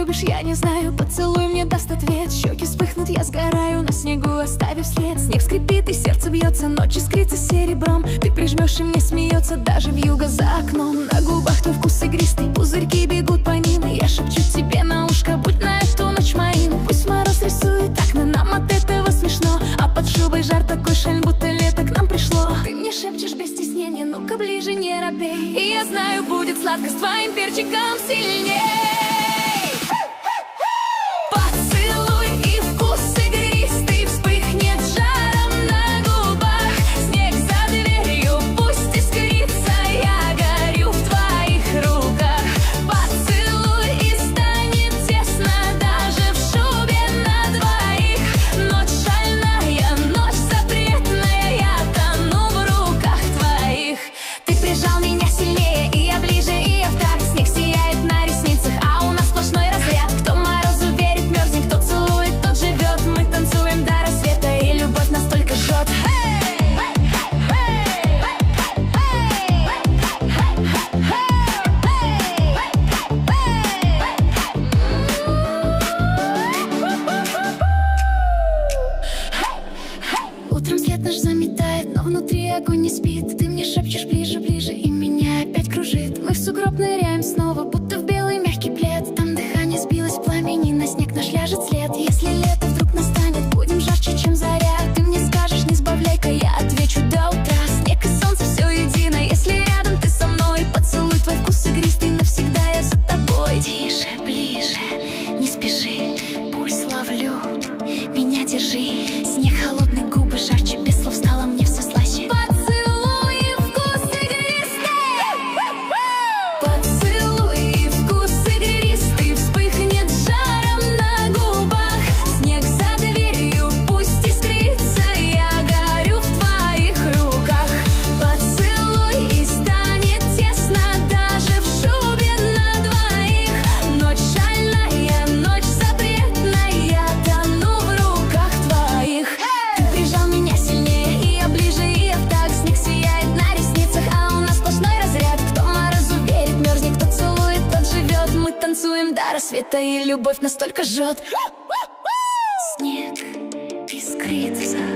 любишь, я не знаю. Поцелуй мне даст ответ. Щеки вспыхнут, я сгораю на снегу, оставив след. Снег скрипит и сердце бьется, ночь искрится серебром. Ты прижмешь и мне смеется даже вьюга за окном. На губах твой вкус игристый, пузырьки бегут по ним. И я шепчу тебе на ушко, будь на эту ночь моим. Пусть мороз рисует окна, нам от этого смешно. А под шубой жар такой шаль, будто лето к нам пришло. Ты мне шепчешь без стеснения, ну-ка ближе, не робей. И я знаю, будет сладко с твоим перчиком сильней. Поцелуй и вкус игристый вспыхнет жаром на губах. Снег за дверью пусть искрится, я горю в твоих руках. Поцелуй и станет тесно даже в шубе на двоих. Ночь шальная, ночь запретная, я тону в руках твоих. Ты прижал меня сильнее, и я ближе, и я вдаль. Снег сияет на ресницах, а у нас сплошной разряд. Кто морозу верит, мерзнет, кто целует, тот живет. Мы танцуем до рассвета, и любовь настолько жжет. Утром след наш заметает, но внутри огонь не спит. Ты мне шепчешь ближе, ближе, и меня опять кружит. Мы в сугроб ныряем снова, будто в белый мягкий плед. Там дыхание сбилось в пламени, на снег наш ляжет след. Если лето вдруг настанет, будем жарче, чем заря. Ты мне скажешь, не сбавляй-ка, я отвечу до утра. Снег и солнце все едино, если рядом ты со мной. Поцелуй твой вкус игристый, навсегда я за тобой. Тише, ближе, не спеши, пульс ловлю, меня держи. Снег холодный, губы жарче, без слов стало мне все слаще. Поцелуй и вкус игристый. Поцелуй и вкус игристый вспыхнет жаром на губах. Снег за дверью пусть искрится, я горю в твоих руках. Поцелуй и станет тесно даже в шубе на двоих. Ночь шальная, ночь запретная, я тону в руках твоих. Ты прижал меня сильнее, и я ближе, и я вдаль. Снег сияет на ресницах, а у нас сплошной разряд. Кто морозу верит, мерзнет, кто целует, тот живет. Мы танцуем до рассвета, и любовь настолько жжет. Снег искрится.